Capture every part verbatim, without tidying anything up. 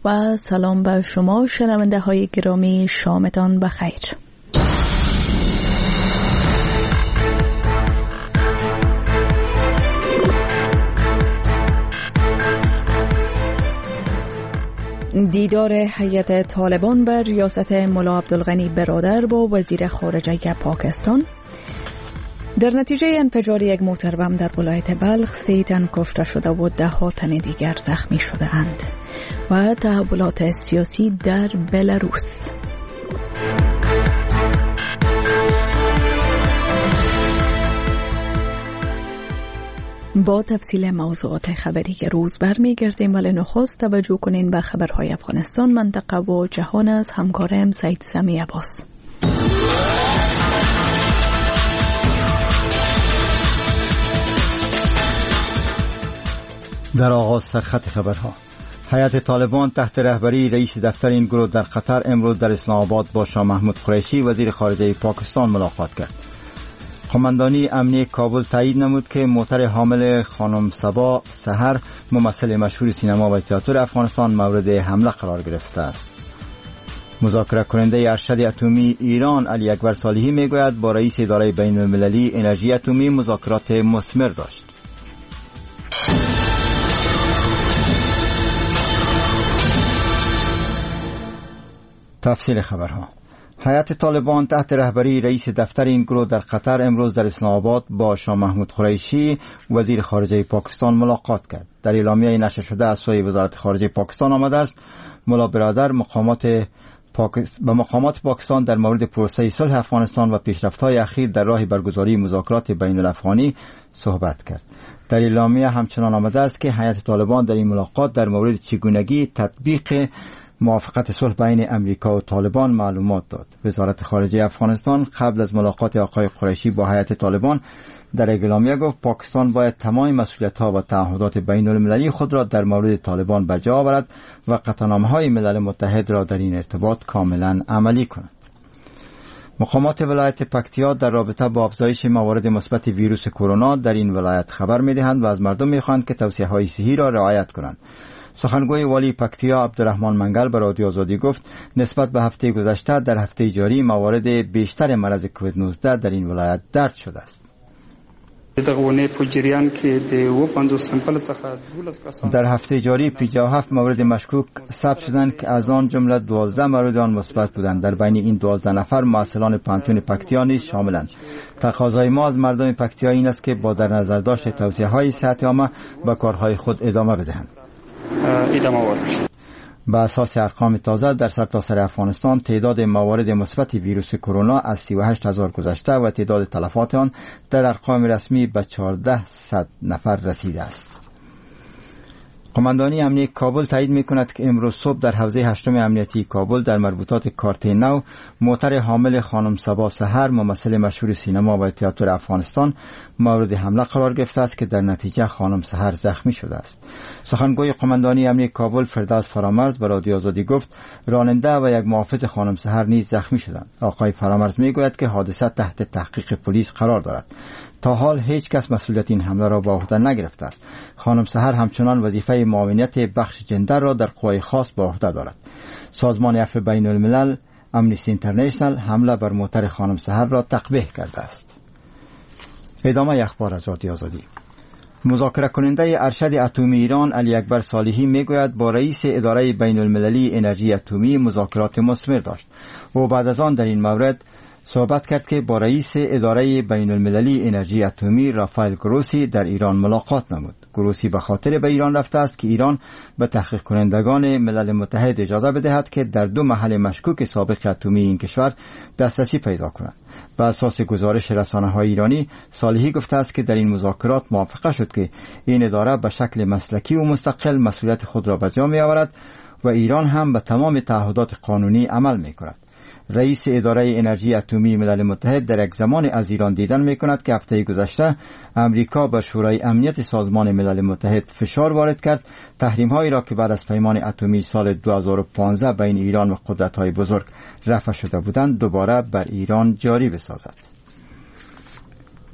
و سلام به شما شنونده های گرامی، شامتان بخیر. دیدار هیئت طالبان بر ریاست ملا عبدالغنی برادر با وزیر خارجه پاکستان. در نتیجه انفجار یک موتر بم در ولایت بلخ سی تن کشته شده و ده ها تن دیگر زخمی شده اند. و تحولات سیاسی در بلاروس. با تفصیل موضوعات خبری که روز برمیگردیم، ولی نخست توجه کنین به خبرهای افغانستان، منطقه و جهان از همکارم سید سمی عباس. در آغاز سرخط خبرها، هیئت طالبان تحت رهبری رئیس دفتر این گروه در قطر امروز در اسلام آباد با شاه محمود قریشی وزیر خارجه پاکستان ملاقات کرد. قماندانی امنیه کابل تایید نمود که موتر حامل خانم صبا سحر، ممثل مشهور سینما و تئاتر افغانستان، مورد حمله قرار گرفته است. مذاکره کننده ارشد اتمی ایران علی اکبر صالحی میگوید با رئیس اداره بین المللی انرژی اتمی مذاکرات مثمر داشت. تفصیل خبرها. هیئت طالبان تحت رهبری رئیس دفتر این گروه در قطر امروز در اسلام آباد با شاه محمود قریشی وزیر خارجه پاکستان ملاقات کرد. در اعلامیه نشر شده از سوی وزارت خارجه پاکستان آمده است ملا برادر مقامات پاکست... به مقامات پاکستان در مورد پروسه صلح افغانستان و پیشرفت‌های اخیر در راه برگزاری مذاکرات بین الافغانی صحبت کرد. در اعلامیه همچنان آمده است که هیئت طالبان در این ملاقات در مورد چگونگی تطبیق موافقت صلح بین امریکا و طالبان معلومات داد. وزارت خارجه افغانستان قبل از ملاقات آقای قریشی با هیئت طالبان در اعلامیه گفت پاکستان باید تمام مسئولیت‌ها و تعهدات بین المللی خود را در مورد طالبان به جا آورد و قطعنامه‌های ملل متحد را در این ارتباط کاملا عملی کند. مقامات ولایت پکتیا در رابطه با افزایش موارد مثبت ویروس کرونا در این ولایت خبر می‌دهند و از مردم می‌خواهند که توصیه‌های صحی را رعایت کنند. سخنگوی والی پکتیا عبدالرحمن منگل به رادیو آزادی گفت نسبت به هفته گذشته در هفته جاری موارد بیشتر مرض کووید نوزده در این ولایت درج شده است. در هفته جاری پنجاه و هفت مورد مشکوک ثبت شدند که از آن جمله دوازده مورد آن مثبت بودند. در بین این دوازده نفر مسئولان پانتون پکتیا نیز شاملند. تقاضای ما از مردم پکتیا این است که با در نظر داشت توصیه‌های صحت عامه به کارهای خود ادامه بدهند. به اساس ارقام تازه در سرتاسر افغانستان تعداد موارد مثبت ویروس کرونا از سی و هشت هزار گذشته و تعداد تلفات آن در ارقام رسمی به چهارده صد نفر رسیده است. قماندانی امنیه کابل تایید می‌کند که امروز صبح در حوزه هشتم امنیتی کابل در مربوطات کارت نو موتر حامل خانم صبا سحر، ممثل مشهور سینما و تئاتر افغانستان، مورد حمله قرار گرفته است که در نتیجه خانم سحر زخمی شده است. سخنگوی قماندانی امنیه کابل فردوس فرامرز به رادیو آزادی گفت راننده و یک محافظ خانم سحر نیز زخمی شدند. آقای فرامرز میگوید که حادثه تحت تحقیق پلیس قرار دارد. تا حال هیچ کس مسئولیت این حمله را به عهده نگرفته است. خانم سحر همچنان وظیفه معاونت بخش جندر را در قوای خاص به عهده دارد. سازمان عفو بین الملل امنیستی اینترنشنال حمله بر موتر خانم سحر را تقبیح کرده است. ادامه اخبار از رادیو آزادی. مذاکره کننده ارشد اتمی ایران علی اکبر صالحی میگوید با رئیس اداره بین المللی انرژی اتمی مذاکرات مثمر داشت. او بعد از آن در این مورد صحبت کرد که با رئیس اداره بین المللی انرژی اتمی رافائل گروسی در ایران ملاقات نمود. گروسی به خاطر به ایران رفته است که ایران به تحقیق کنندگان ملل متحد اجازه بدهد که در دو محل مشکوک سابق اتمی این کشور دسترسی پیدا کنند. بر اساس گزارش رسانه‌های ایرانی، صالحی گفته است که در این مذاکرات موافقه شد که این اداره به شکل مسلکی و مستقل مسئولیت خود را به جا می‌آورد و ایران هم به تمام تعهدات قانونی عمل می‌کند. رئیس اداره انرژی اتمی ملل متحد در یک زمان از ایران دیدن می‌کند که هفته گذشته امریکا بر شورای امنیت سازمان ملل متحد فشار وارد کرد تحریم‌هایی را که بعد از پیمان اتمی سال دو هزار و پانزده بین ایران و قدرت‌های بزرگ رفع شده بودند دوباره بر ایران جاری بسازد.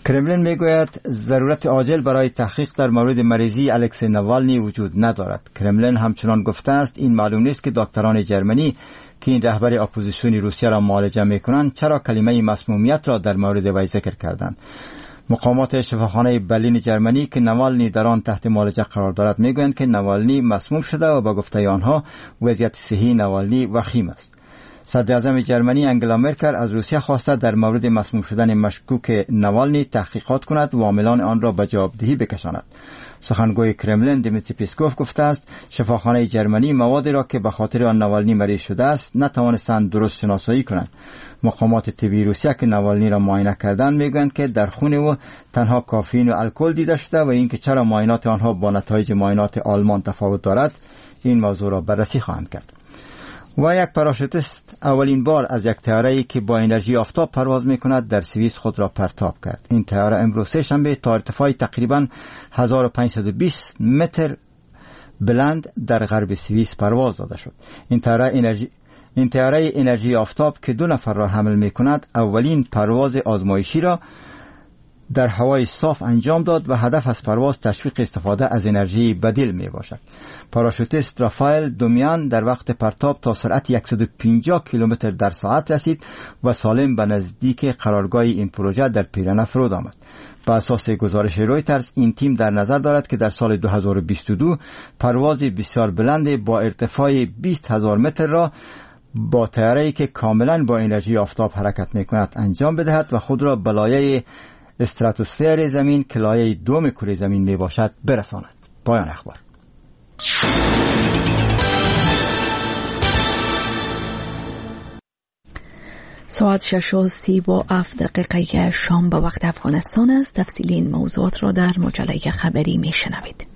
کرملین میگوید ضرورت عاجل برای تحقیق در مورد مریضی الکسی نوالنی وجود ندارد. کرملین همچنان گفته است این معلوم نیست که دکتران جرمنی که این رهبر اپوزیسیون روسیه را معالجه میکنند چرا کلمه مسمومیت را در مورد وی ذکر کردند. مقامات شفاخانه برلین جرمنی که نوالنی در آن تحت معالجه قرار دارد میگویند که نوالنی مسموم شده و با گفته آنها وضعیت صحی نوالنی وخیم است. صدر اعظم جرمنی انگلا مرکل از روسیه خواسته در مورد مسموم شدن مشکوک نوالنی تحقیقات کند و عاملان آن را به جوابدهی بکشاند. سخنگوی کرملین دیمیتری پیسکوف گفته است شفاخانه جرمنی موادی را که به خاطر آن نوالنی مریض شده است نتوانستند درست شناسایی کنند. مقامات طبی روسیه که نوالنی را معاینه کردند میگویند که در خون او تنها کافئین و الکل دیده شده و اینکه چرا معاینات آنها با نتایج معاینات آلمان تفاوت دارد این موضوع را بررسی خواهند کرد. و یک پاراشوتیست اولین بار از یک طیاره‌ای که با انرژی آفتاب پرواز می‌کند در سوئیس خود را پرتاب کرد. این طیاره امروز سه شنبه تا ارتفاعی تقریباً هزار و پانصد و بیست متر بلند در غرب سوئیس پرواز داده شد. این طیاره انرژی این طیاره انرژی آفتاب که دو نفر را حمل می‌کند اولین پرواز آزمایشی را در هوای صاف انجام داد و هدف از پرواز تشویق استفاده از انرژی بدیل می باشد. پاراشوتیست رافائل دومیان در وقت پرتاب تا سرعت صد و پنجاه کیلومتر در ساعت رسید و سالم به نزدیک قرارگاه این پروژه در پیرنه فرود آمد. به اساس گزارش رویترز این تیم در نظر دارد که در سال دو هزار و بیست و دو پرواز بسیار بلند با ارتفاع بیست هزار متر را با طیاره‌ای که کاملا با انرژی آفتاب حرکت می کند انجام بدهد و خود را به لایه استراتوسفر زمین که لایه دوم کره زمین می باشد برساند. پایان اخبار. ساعت شش و سی و هفت دقیقه شام به وقت افغانستان است. تفصیل این موضوعات را در مجله خبری می شنوید.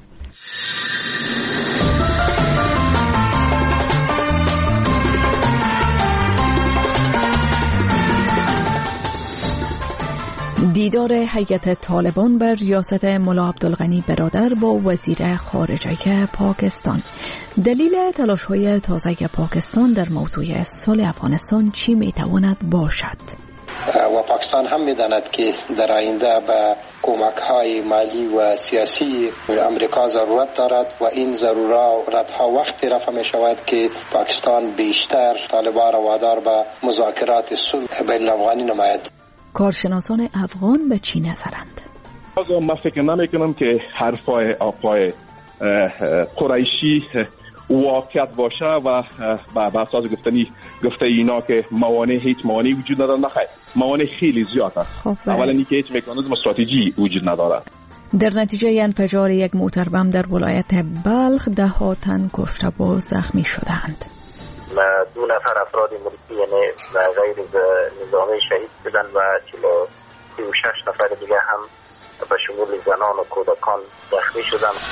دیدار هیئت طالبان بر ریاست ملا عبدالغنی برادر با وزیر خارجه پاکستان. دلیل تلاش‌های تازه پاکستان در موضوع صلح افغانستان چی می‌تواند باشد؟ و پاکستان هم می‌داند که در آینده به کمک‌های مالی و سیاسی امریکا ضرورت دارد و این ضرورت‌ها وقتی رفع می‌شود که پاکستان بیشتر طالبان را وادار به مذاکرات صلح بین افغانی نماید. کارشناسان افغان به چی نظرند؟ من فکر نمی‌کنم که حرفای آقای قریشی واقعیت باشه و به اساس گفتنی گفته اینا که موانع هیچ موانعی وجود نداره. نخیر، موانع خیلی زیاد است. خب اولا اینکه هیچ مکانیزم استراتژی وجود نداره. در نتیجه انفجار یک موتر بم در ولایت بلخ ده ها تن کشته و زخمی شدند. دو نفر افراد ملکی یعنی غیر نظامی شهید شدند و چهل و شش نفر دیگه هم به شمول زنان و کودکان زخمی شدند.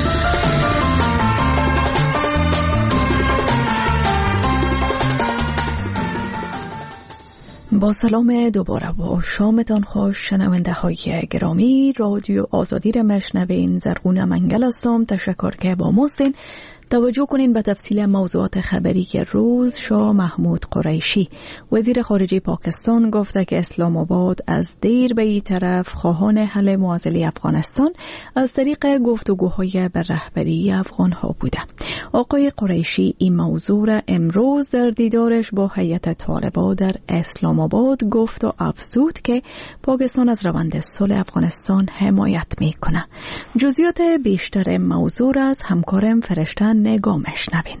با سلام دوباره و شامتان خوش شنونده های گرامی. رادیو آزادی را مشنوین. زرغون منگل هستم. تشکر که با ماستین. توجه کنین به تفصیل موضوعات خبری که روز. شاه محمود قریشی وزیر خارجه پاکستان گفته که اسلام آباد از دیر به این طرف خواهان حل معضل افغانستان از طریق گفتگوهای به رهبری افغان ها بوده. آقای قریشی این موضوع را امروز در دیدارش با هیئت طالبان در اسلام آباد گفت و افزود که پاکستان از روند صلح افغانستان حمایت میکنه. جزئیات بیشتر موضوع را از همکارم فرشته نگاه مشنوین.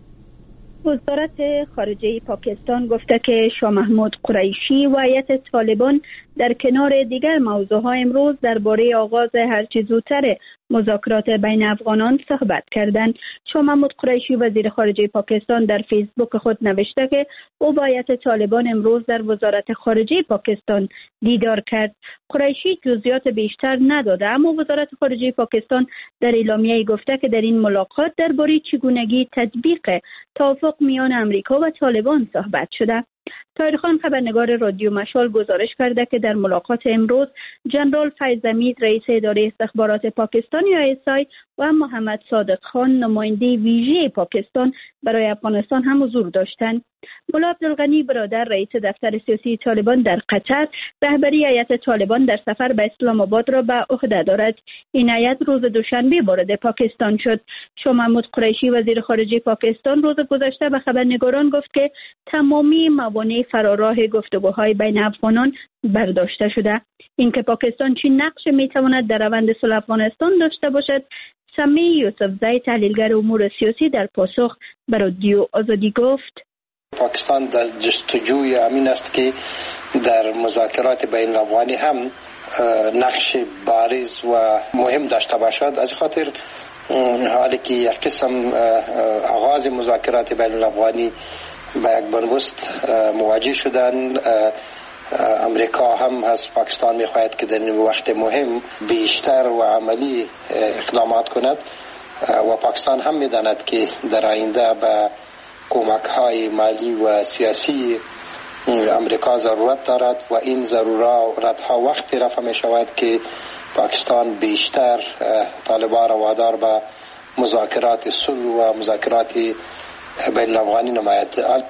وزارت خارجه پاکستان گفته که شاه محمود قریشی و هیئت طالبان در کنار دیگر موضوعها امروز درباره آغاز هرچه زودتر مذاکرات بین افغانان صحبت کردند. شاه محمود قریشی وزیر خارجه پاکستان در فیسبوک خود نوشته که او با هیئت طالبان امروز در وزارت خارجه پاکستان دیدار کرد. قریشی جزئیات بیشتر نداده، اما وزارت خارجه پاکستان در اعلامیه‌ای گفته که در این ملاقات درباره چگونگی تطبیق توافق میان امریکا و طالبان صحبت شده. طاهر خان خبرنگار رادیو مشال گزارش کرده که در ملاقات امروز جنرال فیض حمید رئیس اداره استخبارات پاکستان یا آی اس آی و محمد صادق خان نماینده ویژه پاکستان برای افغانستان هم حضور داشتند. ملا عبدالغنی برادر رئیس دفتر سیاسی طالبان در قطر رهبری هیئت طالبان در سفر به اسلام آباد را به عهده دارد. این هیئت روز دوشنبه وارد پاکستان شد. شاه محمود قریشی وزیر خارجه پاکستان روز گذشته به خبرنگاران گفت که تمامی موانع فراراه گفتگوهای بین افغانان برداشته شده. اینکه پاکستان چه نقش میتواند در روند صلح افغانستان داشته باشد، سمی یوسفزی تحلیلگر امور سیاسی در پاسخ به رادیو آزادی گفت: پاکستان در جستجوی امین است که در مذاکرات بین الافغانی هم نقش بارز و مهم داشته باشد. از خاطر حالی که یک قسم آغاز مذاکرات بین الافغانی به یک بنبست مواجه شدند، امریکا هم از پاکستان می‌خواهد که در این وقت مهم بیشتر و عملی اقدامات کند و پاکستان هم می‌داند که در آینده به کمک‌های مالی و سیاسی امریکا ضرورت دارد و این ضرورت‌ها وقتی رفع می‌شود که پاکستان بیشتر طالبان را وادار به مذاکرات صلح و مذاکرات بین الافغانی نماید.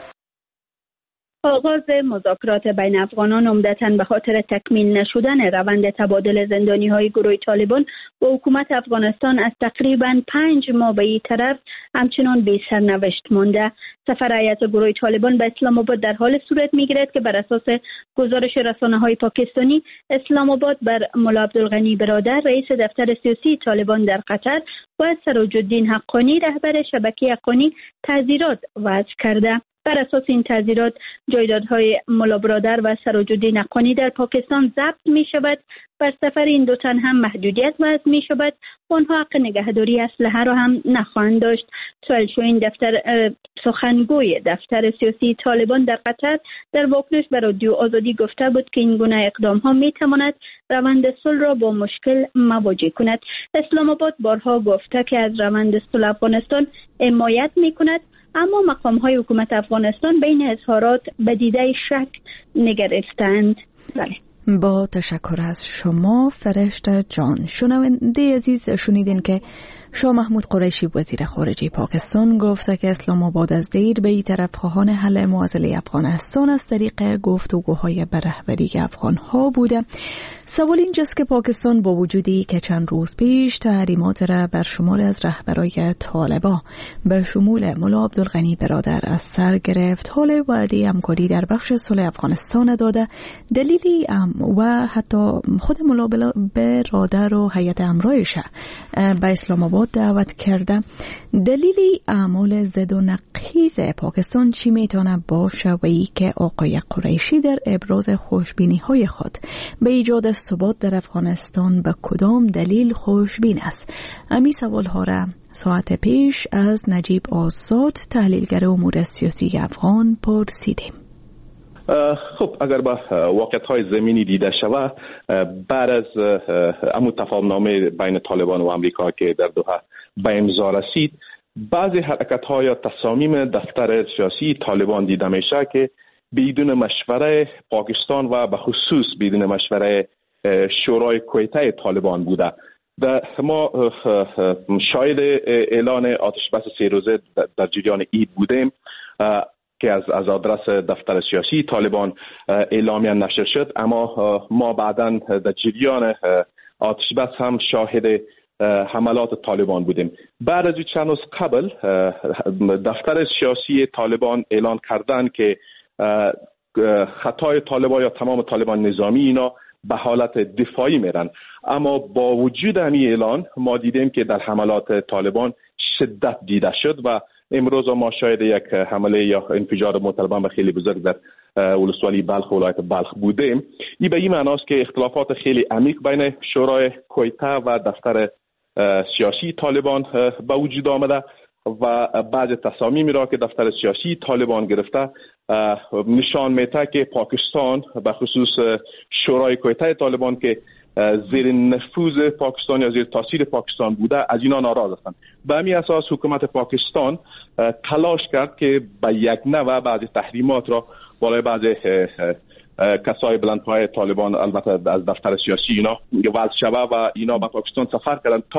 آغاز مذاکرات بین افغانان عمدتاً به خاطر تکمیل نشدن روند تبادل زندانی‌های گروه طالبان و حکومت افغانستان از تقریباً پنج ماه به این طرف همچنان بی سرنوشت مانده. سفر هیئت گروه طالبان به اسلام آباد در حال صورت می‌گیرد که بر اساس گزارش رسانه‌های پاکستانی، اسلام آباد بر ملا عبدالغنی برادر رئیس دفتر سیاسی طالبان در قطر و سراج الدین حقانی رهبر شبکه حقانی تعزیرات وضع کرده. بر اساس این تعزیرات جایدادهای ملا برادر و سراج الدین حقانی در پاکستان ضبط می شود. بر سفر این دو تن هم محدودیت وضع می شود. آنها حق نگهداری اسلحه را هم نخواهند داشت. سوال شوین دفتر سخنگوی دفتر سیاسی طالبان در قطر در واکنش به رادیو آزادی گفته بود که این گونه اقدام ها می تواند روند صلح را با مشکل مواجه کند. اسلام آباد بارها گفته که از روند صلح افغانستان حمایت می کند، اما مقام‌های حکومت افغانستان بین اظهارات به دیده شک نگرفتند. بله. با تشکر از شما فرشته جان. شنونده عزیز، شنیدین که شاه محمود قریشی وزیر خارجه پاکستان گفته که اسلام آباد از دیر به این طرف خواهان حل معضله افغانستان از طریق گفتگوهای به رهبری افغانها بوده. سوال اینجاست که پاکستان با وجودی که چند روز پیش تحریمات را بر شمار از رهبرای طالبان به شمول ملا عبدالغنی برادر از سر گرفت، حال وعده همکاری در بخش صلح افغانستان داده، دلیلی و حتی خود ملا برادر و هیئت همراهش به اسلام آباد دعوت کرده، دلیلی اعمال ضد و نقیض پاکستان چی میتونه باشه و ای که آقای قریشی در ابراز خوشبینی های خود به ایجاد ثبات در افغانستان به کدام دلیل خوشبین است؟ امی سوال ها را ساعت پیش از نجیب آزاد تحلیلگر امور سیاسی افغان پرسیدیم. خب اگر با واقعیت‌های زمینی دیده شود، بعد از امو تفاهم‌نامه بین طالبان و امریکا که در دوحه به امضا رسید، بعضی حرکت‌ها یا تصامیم دفتر سیاسی طالبان دیده میشه که بدون مشوره پاکستان و به خصوص بدون مشوره شورای کویته طالبان بوده. ما شاهد اعلان آتش بس سه روزه در جریان عید بودیم که از از آدرس دفتر سیاسی طالبان اعلامیه نشر شد، اما ما بعداً در جریان آتش بس هم شاهد حملات طالبان بودیم. بعد از چند روز قبل دفتر سیاسی طالبان اعلان کردن که خطای طالبان یا تمام طالبان نظامی اینا به حالت دفاعی میرن، اما با وجود همین اعلان ما دیدیم که در حملات طالبان شدت دیده شد و امروز ما شاید یک حمله یا انفجار مطلبان خیلی بزرگ در ولسوالی بلخ و ولایت بلخ بودیم. این به این معناست که اختلافات خیلی عمیق بین شورای کویته و دفتر سیاسی طالبان به وجود آمده و بعض تصامیمی را که دفتر سیاسی طالبان گرفته نشان میده که پاکستان به خصوص شورای کویته طالبان که زیر نفوذ پاکستان یا زیر تاثیر پاکستان بوده از اینا ناراض هستند. به همین اساس حکومت پاکستان تلاش کرد که به یک نوع بعضی تحریمات را بالای بعضی کسای بلندپایه طالبان البته از دفتر سیاسی اینا وضع شوه و اینا به پاکستان سفر کردن تا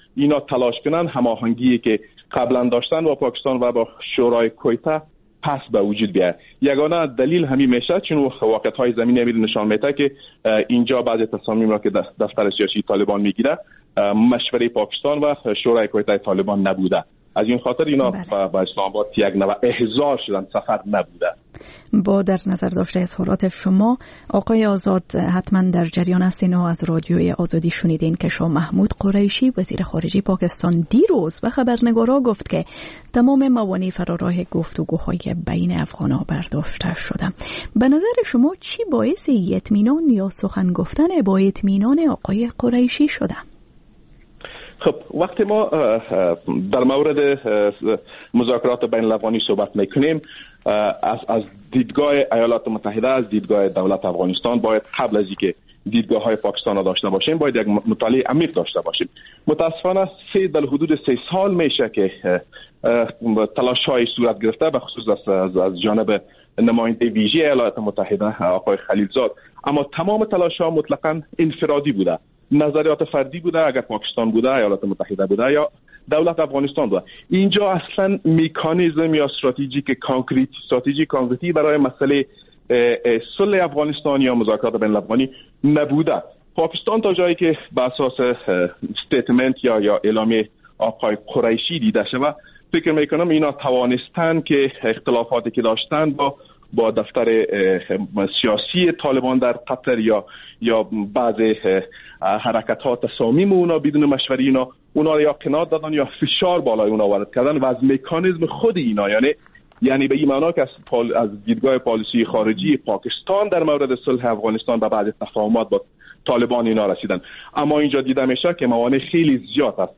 اینا تلاش کنن هماهنگی که قبلا داشتن با پاکستان و با شورای کویتا پس به وجود بیاد. یگانه دلیل همین میشه چون واقعیت‌های زمینی امیر نشان میده که اینجا بعضی تصامیم را که دفتر سیاسی طالبان میگیره مشوره پاکستان و شورای کویتا طالبان نبوده. از این خاطر اینا با اسلام آباد یک نوع احضار شدن، سفر نبوده. با در نظر داشته اظهارات شما آقای آزاد حتما در جریان هستین و از رادیوی آزادی شنیدین که شاه محمود قریشی وزیر خارجه پاکستان دیروز و خبرنگارا گفت که تمام موانع فراراه گفتگوهای بین افغان‌ها برداشته شده. به نظر شما چی باعث اطمینان یا سخن گفتن با اطمینان آقای قریشی شده؟ خب وقتی ما در مورد مذاکرات بین الافغانی صحبت میکنیم از از دیدگاه ایالات متحده، از دیدگاه دولت افغانستان باید قبل از اینکه دیدگاه های پاکستان را داشته باشیم باید یک مطالعه عمیق داشته باشیم. متاسفانه سه در حدود سه سال میشه که تلاش های صورت گرفته به خصوص از, از جانب نماینده ویژه ایالات متحده آقای خلیلزاد، اما تمام تلاش ها مطلقاً انفرادی بوده، نظریات فردی بوده، اگر پاکستان بوده، ایالات متحده بوده یا دولت افغانستان بوده. اینجا اصلا مکانیزم یا استراتژی که کانکریت استراتژی کانکریتی برای مسئله صلح افغانستان یا مذاکرات بین الافغانی نبوده. پاکستان تا جایی که به اساس استیتمنت یا یا اعلامیه آقای قریشی دیده شده، فکر میکنم اینا توانستن که اختلافاتی که داشتن با با دفتر سیاسی طالبان در قطر یا یا بعض حرکتات تصامیم اونا بدون مشوره اینا اونا یا قناعت دادن یا فشار بالای اونا وارد کردن و از مکانیزم خود اینا، یعنی یعنی به این معنا که از, پال... از دیدگاه پالیسی خارجی پاکستان در مورد صلح افغانستان و بعض تفاهمات با طالبان اینا رسیدن. اما اینجا دیده میشه که موانع خیلی زیاد است.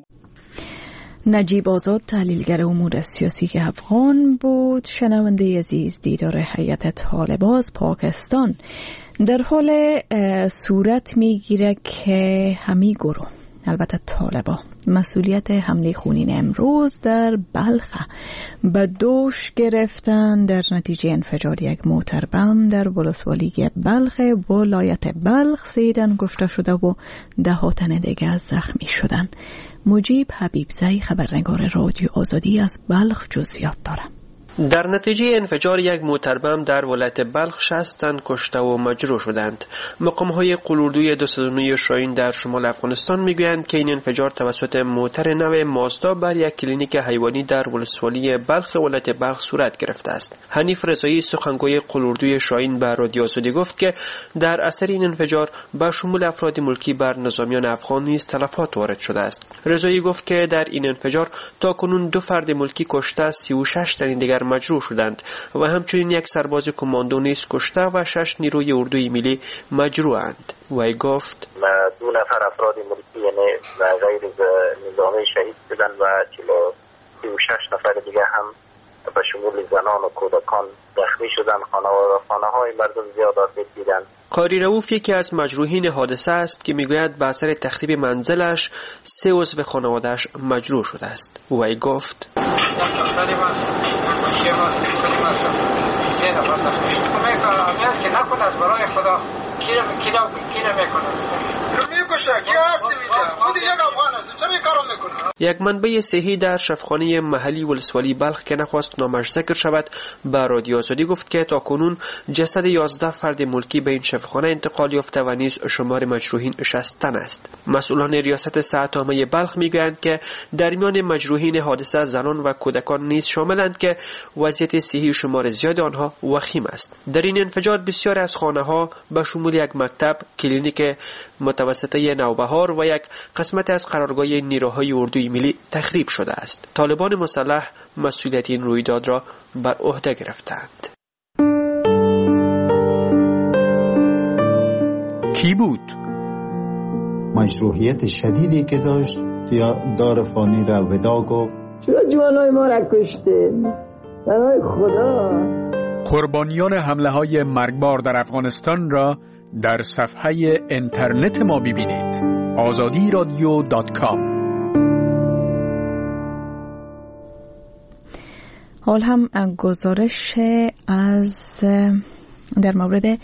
نجیب آزاد، تحلیلگر امور سیاسی افغان بود. شنونده عزیز، دیدار هیئت طالبان از پاکستان در حال صورت میگیره که همین گروه، البته طالبان، مسئولیت حمله خونین امروز در بلخ به دوش گرفتن در نتیجه انفجار یک موتر بم در ولسوالی بلخ ولایت بلخ سیدن کشته شده و ده تن دیگر زخمی شدن. مجیب حبیبزی، خبرنگار رادیو آزادی از بلخ، جزئیات داره. در نتیجه انفجار یک موتر بم در ولایت بلخ شصت تن کشته و مجروح شدند. مقام‌های قلوردوی دو صد و نه شاهین در شمال افغانستان میگویند که این انفجار توسط موتر نو مازدا بر یک کلینیک حیوانی در ولسوالی بلخ ولایت بلخ صورت گرفته است. حنیف رضایی، سخنگوی قلوردوی شاهین، به رادیو آزادی گفت که در اثر این انفجار با شمول افراد ملکی بر نظامیان افغان نیز تلفات وارد شده است. رضایی گفت که در این انفجار تاکنون دو فرد ملکی کشته، سی و شش تن دیگر مجروح شدند و همچنین یک سرباز کماندو نیز کشته و شش نیروی اردوی ملی مجروحند. وی گفت دو نفر افراد ملکی یعنی غیر نظامی شهید شدند و سی و شش نفر دیگر هم به شمول زنان و کودکان زخمی شدند. خانه های مردم زیاد آسیب دیدند. قاری رؤوف یکی از مجروحین حادثه است که میگوید به اثر تخریب منزلش سه عضو خانواده‌اش مجروح شده است. وی گفت یک منبع صحی در شفاخانه محلی ولسوالی بلخ که نخواست نامش ذکر شود به رادیو آزادی گفت که تاکنون جسد یازده فرد ملکی به این شفاخانه انتقال یافته و نیز شمار مجروحین شصت تن است. مسئولان ریاست صحت عامه بلخ میگویند که در میان مجروحین حادثه زنان و کودکان نیز شاملند که وضعیت صحی شمار زیاد آنها وخیم است. در این انفجار بسیار از خانه‌ها به شمول یک مکتب، کلینیک متوسطه نوبهار و یک قسمت از قرارگاه نیروهای اردوی ملی تخریب شده است. طالبان مسلح مسئولیت این رویداد را بر عهده گرفتند. کی بود؟ مشروعیت شدیدی که داشت دار فانی را ودا گفت. چرا جوانای ما را کشته؟ برای خدا. قربانیان حمله های مرگبار در افغانستان را در صفحه اینترنت ما ببینید. آزادی رادیو دات کام. حال هم گزارش از در مورد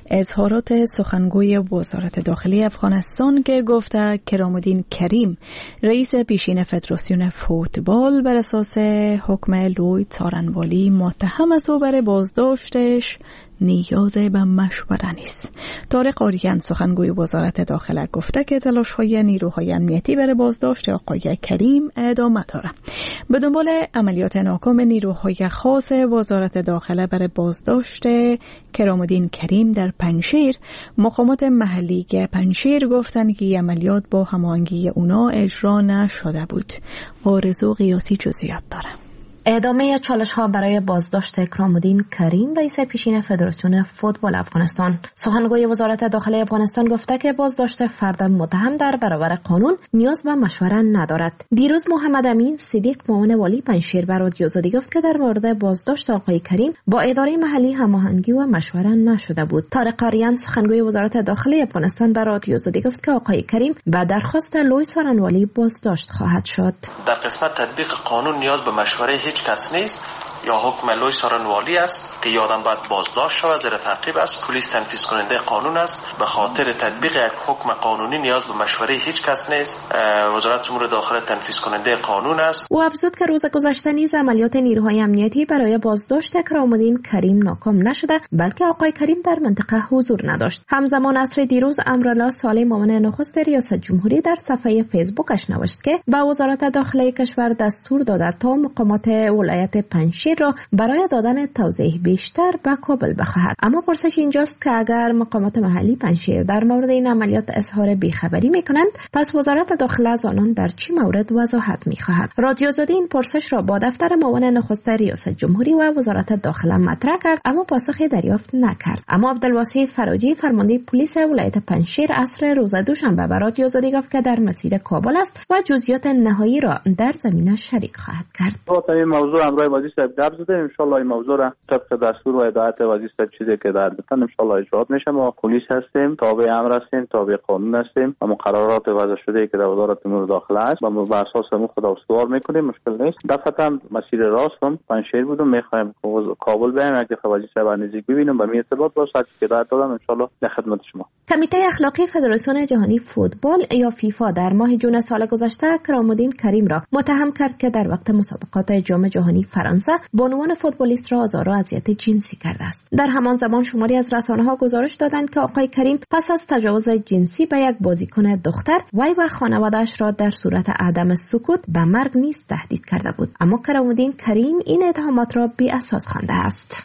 اظهارات سخنگوی وزارت داخلی افغانستان که گفته کرامالدین کریم رئیس پیشین فدراسیون فوتبال بر اساس حکم لوی څارنوالی متهم است و برای بازداشتش نیاز به مشوره نیست. طارق آریان سخنگوی وزارت داخله گفته که تلاش‌های نیروهای امنیتی برای بازداشت آقای کریم ادامه دارد. به دنبال عملیات ناکام نیروهای خاص وزارت داخله برای بازداشت کرامالدین کریم در پنجشیر، مقامات محلی پنجشیر گفتند که عملیات با هماهنگی اونا اجرا نشده بود. آرزو قیاسی جزئیات داره. ادامه چالش ها برای بازداشت کرامالدین کریم رئیس پیشین فدراسیون فوتبال افغانستان. سخنگوی وزارت داخلی افغانستان گفته که بازداشت فرد متهم در برابر قانون نیاز به مشوره ندارد. دیروز محمد امین صدیق معاون والی پنجشیر به رادیو آزادی گفت که در مورد بازداشت آقای کریم با اداره محلی هماهنگی و مشوره نشده بود. طارق آریان سخنگوی وزارت داخلی افغانستان به رادیو آزادی گفت که آقای کریم به درخواست لوی څارنوالی بازداشت خواهد شد. در قسمت تطبیق قانون نیاز به مشوره هیچ کس نیست. یا حکم لوی څارنوالی است که یادم باید بازداشت شود، زیر تعقیب است. پلیس تنفیذ کننده قانون است. به خاطر تطبیق یک حکم قانونی نیاز به مشوره هیچ کس نیست. وزارت امور داخله تنفیذ کننده قانون است. او افزود که روز گذشته نیز عملیات نیروهای امنیتی برای بازداشت کرامالدین کریم ناکام نشده، بلکه آقای کریم در منطقه حضور نداشت. همزمان عصر دیروز امرالله صالح معاون نخست ریاست جمهوری در صفحه فیسبوکش نوشت که به وزارت داخلی کشور دستور داده تا مقامات ولایت پنجشیر را برای دادن توضیح بیشتر به کابل بخواهد. اما پرسش اینجاست که اگر مقامات محلی پنجشیر در مورد این عملیات اظهار بیخبری میکنند، پس وزارت داخله از آنان در چه مورد وضاحت میخواهد؟ رادیو آزادی این پرسش را با دفتر معاون نخست ریاست جمهوری و وزارت داخله مطرح کرد، اما پاسخی دریافت نکرد. اما عبدالواسع فراجی فرمانده پلیس ولایت پنجشیر عصر روز دوشنبه به رادیو آزادی گفت که در مسیر کابل است و جزئیات نهایی را در زمینه شریک خواهد کرد. با این موضوع امروز وزیر صاحب گپ زده، ان شاء الله این موضوع را طبق دستور و هدایت وزیر صاحب چیزی که در دادن ان شاء الله اجرات میشه. ما پلیس هستیم، تابع امر هستیم، تابع قانون هستیم و مقررات وضع شده که در وزارت امور داخله است و ما بر اساس اون خدا استوار میکنیم، مشکل نیست. دفعه مسیر راستم پنجشیر بودم، میخوایم کابل بریم، یک دفعه وزیر صاحب نزدیک ببینیم، با می ارتباط با ساعتی که هدایت دادم ان شاء الله در خدمت شما. کمیته اخلاقی فدراسیون جهانی فوتبال یا فیفا در ماه جون سال گذشته کرامالدین کریم را متهم کرد که در وقت مسابقات جام جهانی فرانسه بانوان فوتبالیست را آزار و اذیت جنسی کرده است. در همان زمان شماری از رسانه‌ها گزارش دادند که آقای کریم پس از تجاوز جنسی به یک بازیکن دختر، وی و خانواده‌اش را در صورت عدم سکوت به مرگ نیز تهدید کرده بود. اما کرامالدین کریم این اتهامات را بی اساس خوانده است.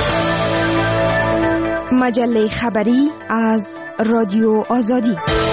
مجله خبری از رادیو آزادی.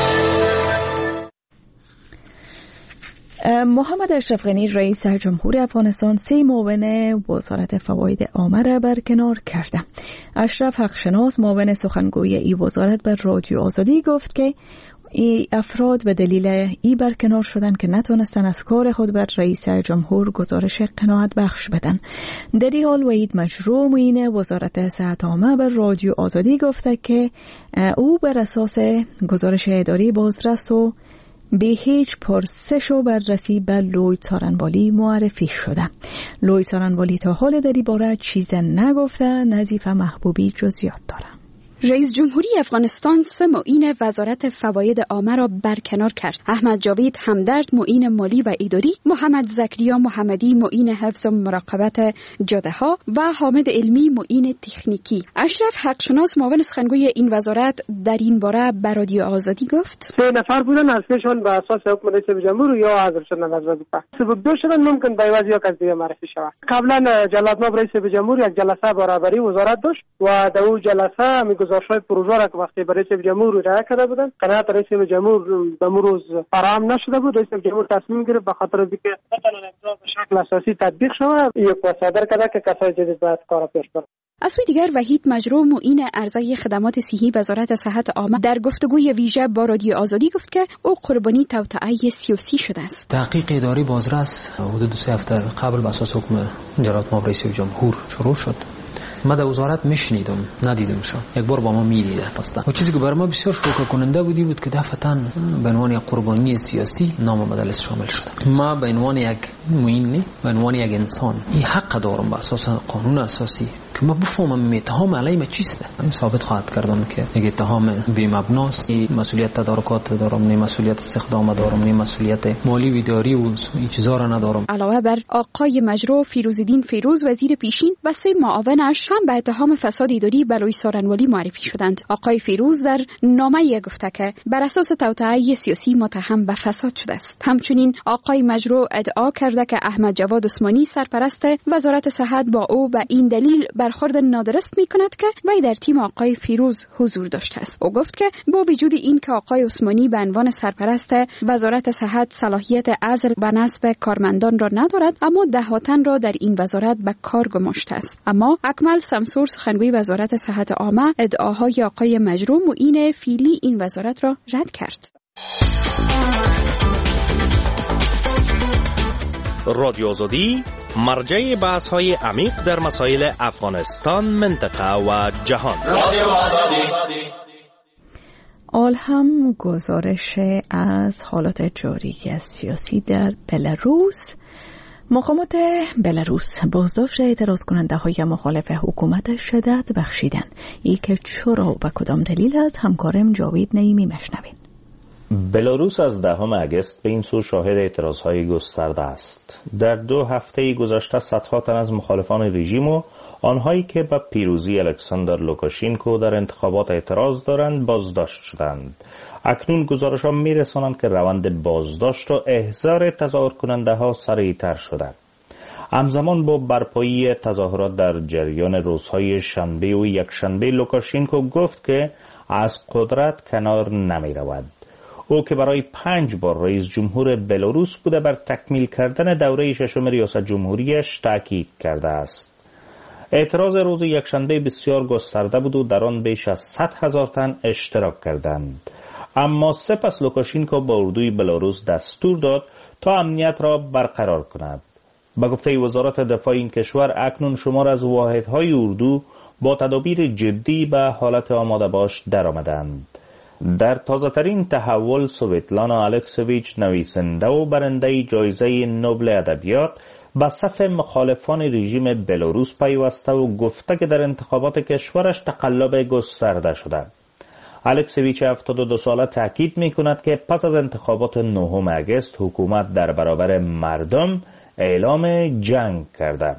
محمد اشرف غنی رئیس جمهور افغانستان سه معاون وزارت فواید عامه را برکنار کرده. اشرف حقشناس معاون سخنگوی ای وزارت بر رادیو آزادی گفت که ای افراد به دلیل ای برکنار شدند که نتونستن از کار خود بر رئیس جمهور گزارش قناعت بخش بدن. در این حال وحید مجروح معین وزارت صحت عامه بر رادیو آزادی گفته که او بر اساس گزارش اداری بازرس و به هیچ پرسش و بررسی به لوی څارنوالی معرفی شده. لوی څارنوالی تا حال در این باره چیز نگفته. نظیفه محبوبی جزئیات داره. رئیس جمهوری افغانستان سه معین وزارت فواید عامه را برکنار کرد. احمد جاوید همدرد معین مالی و اداری، محمد زکریا محمدی معین حفظ و مراقبت جاده‌ها و حامد علمی معین تکنیکی. اشرف حقشناس معاون سخنگوی این وزارت در این باره به رادیو آزادی گفت: سه نفر بودن، از سهشون به اساس حکم رئیس جمهور یا حاضر شدن از وظیفه. سبب دو شدن ممکن به وضعیت کس دیگه معرفی شود. قبلا جلالتمآب رئیس جمهور یک جلسه برابری وزارت داشت و در اون جلسه میگذاشت پروژه را که وقتی برای رئیس جمهور رای کرده بودن، قناعت رئیس جمهور به روز فراهم نشده بود. رئیس جمهور تصمیم گرفت به خاطر اینکه نتوان امضا به شکل اساسی تطبیق شود، یک صادر کرده که کسای جدید باید کار پیش برند. از سوی دیگر وحید مجروح معین عرضه خدمات صحی وزارت صحت عامه در گفتگوی ویژه با رادیو آزادی گفت که او قربانی توطئه سیاسی شده است. تحقیق اداری بازرس حدود سه هفته قبل بر اساس حکم جلالتمآب رئیس جمهور شروع شد. ما در وزارت میشنیدم، ندیدمشون. یک بار با ما میدیده پستا. و چیزی که برای ما بسیار شوکه کننده بودی بود که دفعتاً به عنوان یک قربانی سیاسی نام مدلس شامل شده. ما به عنوان یک معین، به عنوان یک انسان این حق دارم به اساس قانون اساسی که من بفهمم اتهام علی من چیست. این ثابت خواهد کردم که اگه اتهام بی مبناست، مسئولیت تدارکات دارم، نه مسئولیت استخدام دارم، نه مسئولیت مالی و اداری و این چیزا را ندارم. علاوه بر آقای مجرو، فیروزالدین فیروز وزیر پیشین و سه معاونش هم به اتهام فساد اداری بلوی سارنوالی معرفی شدند. آقای فیروز در نامه‌ای گفته که بر اساس توطئه سیاسی متهم به فساد شده است. همچنین آقای مجرو ادعا کرده که احمد جواد عثمانی سرپرست وزارت صحت با او به این دلیل برخورد نادرست می‌کند که وی در تیم آقای فیروز حضور داشته است. او گفت که با وجود این که آقای عثمانی به عنوان سرپرست وزارت صحت صلاحیت عزل و نصب کارمندان را ندارد، اما دهاتن را در این وزارت به کار گماشته است. اما اکمل سمسور، سخنگوی وزارت صحت عامه، ادعاهای آقای مجرو معین فعلی این وزارت را رد کرد. رادیو آزادی مرجع بحث‌های عمیق در مسائل افغانستان، منطقه و جهان. رادیو آزادی. آل هم گزارش از حالات جاری سیاسی در بلاروس. مقامات بلاروس بازداشت اعتراض کننده های مخالف حکومت شدت بخشیدن. ای که چرا و به کدام دلیل از همکارم جاوید نعیمی مشنوین. بلاروس از دهم اگست به این سو شاهد اعتراضهای گسترده است. در دو هفته گذشته صدها تن از مخالفان رژیم و آنهایی که به پیروزی الکساندر لوکاشینکو در انتخابات اعتراض دارند بازداشت شدند. اکنون گزارش‌ها می‌رسانند که روند بازداشت و احضار تظاهر کننده ها سریع‌تر شده. همزمان با برپایی تظاهرات در جریان روزهای شنبه و یکشنبه، لوکاشینکو گفت که از قدرت کنار نمی‌رود. او که برای پنج بار رئیس جمهور بلاروس بوده، بر تکمیل کردن دوره ششم ریاست جمهوریش تاکید کرده است. اعتراض روز یکشنبه بسیار گسترده بود و در آن بیش از صد هزار تن اشتراک کردند. اما سپس لوکاشینکو با اردوی بلاروس دستور داد تا امنیت را برقرار کند. با گفته وزارت دفاع این کشور، اکنون شمار از واحدهای اردو با تدابیر جدی به حالت آماده باش درآمدند. در تازه‌ترین تحول، سویتلانا الکسویچ، نویسنده و برنده جایزه نوبل ادبیات، به صف مخالفان رژیم بلاروس پیوسته و گفته که در انتخابات کشورش تقلب گسترده شده. الکسویچ هفتاد و دو ساله تاکید می‌کند که پس از انتخابات نهم اگست حکومت در برابر مردم اعلام جنگ کرده.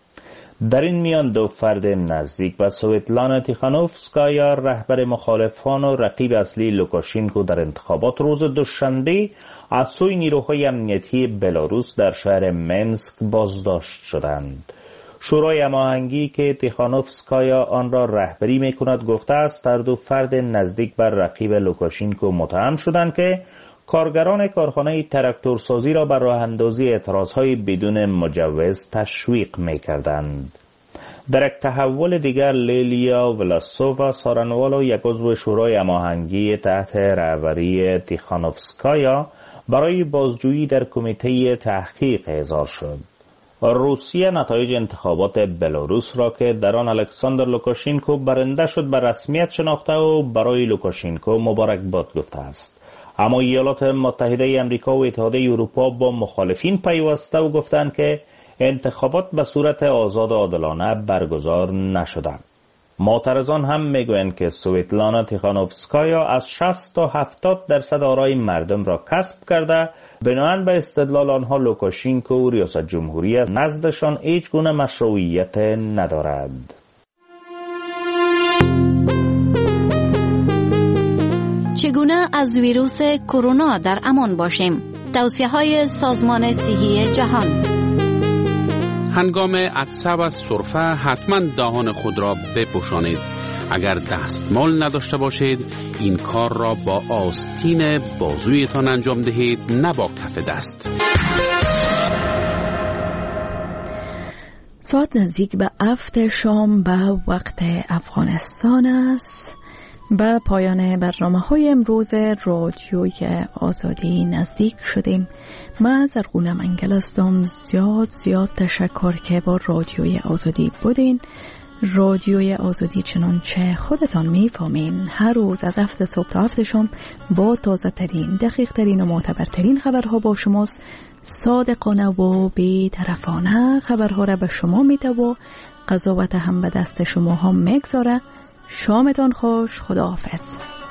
در این میان دو فرد نزدیک به سویتلانا تیخانوفسکایا، رهبر مخالفان و رقیب اصلی لوکاشینکو، در انتخابات روز دوشنبه از سوی نیروهای امنیتی بلاروس در شهر منسک بازداشت شدند. شورای هماهنگی که تیخانوفسکایا آن را رهبری می‌کند گفته است هر دو فرد نزدیک بر رقیب لوکاشینکو متهم شدند که کارگران کارخانه تراکتورسازی را بر راه اندازی اعتراضهای بدون مجوز تشویق می‌کردند. در یک تحول دیگر، لیلیا ولاسووا سارنوالو، یک عضو شورای هماهنگی تحت رهبری تیخانوفسکایا، برای بازجویی در کمیته تحقیق احضار شد. روسیه نتایج انتخابات بلاروس را که در آن الکساندر لوکاشینکو برنده شد به رسمیت شناخته و برای لوکاشینکو مبارکباد گفته است. اما ایالات متحده آمریکا و اتحادیه اروپا با مخالفین پیوسته و گفتند که انتخابات به صورت آزاد و عادلانه برگزار نشده. معترضان هم میگویند که سویتلانا تیخانوفسکایا از شصت تا هفتاد درصد آرای مردم را کسب کرده. بناهن به استدلال آنها لوکاشینکو ریاست جمهوری نزدشان هیچ گونه مشروعیت ندارد. چگونه از ویروس کرونا در امان باشیم؟ توصیه‌های سازمان صحی جهان. هنگام عطسه و سرفه حتما دهان خود را بپوشانید. اگر دستمال نداشته باشید این کار را با آستین بازویتان انجام دهید، نه با کف دست. ساعت نزدیک به هفت شام به وقت افغانستان است. به پایان برنامه‌های امروز رادیوی آزادی نزدیک شدیم. من زرغونه منگل هستم. زیاد زیاد تشکر که با رادیوی آزادی بودین. رادیوی آزادی چنانچه خودتان میفهمین هر روز از هفت صبح تا هفت شام با تازه ترین، دقیق ترین و معتبرترین خبرها با شماست. صادقانه و بی‌طرفانه خبرها را به شما میده و قضاوت هم به دست شما هم میگذاره. شامتان خوش. خداحافظ.